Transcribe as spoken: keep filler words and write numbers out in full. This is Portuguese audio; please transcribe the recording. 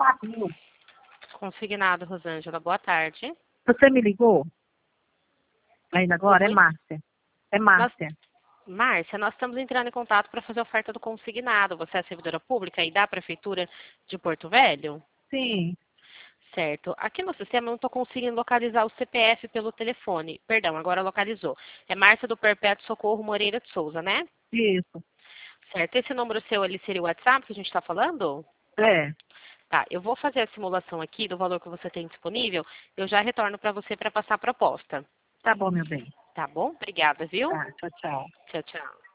pavio. Consignado, Rosângela. Boa tarde. Você me ligou? Ainda agora? Oi? É Márcia. É Márcia. Nós, Márcia, nós estamos entrando em contato para fazer a oferta do consignado. Você é servidora pública e da Prefeitura de Porto Velho? Sim, Certo. Aqui no sistema eu não estou conseguindo localizar o C P F pelo telefone. Perdão, agora localizou. É Márcia do Perpétuo Socorro Moreira de Souza, né? isso. Certo. Esse número seu ali seria o WhatsApp que a gente está falando? É. Tá, eu vou fazer a simulação aqui do valor que você tem disponível. Eu já retorno para você para passar a proposta. Tá bom, meu bem. Tá bom? Obrigada, viu? Tá, tchau, tchau. Tchau, tchau.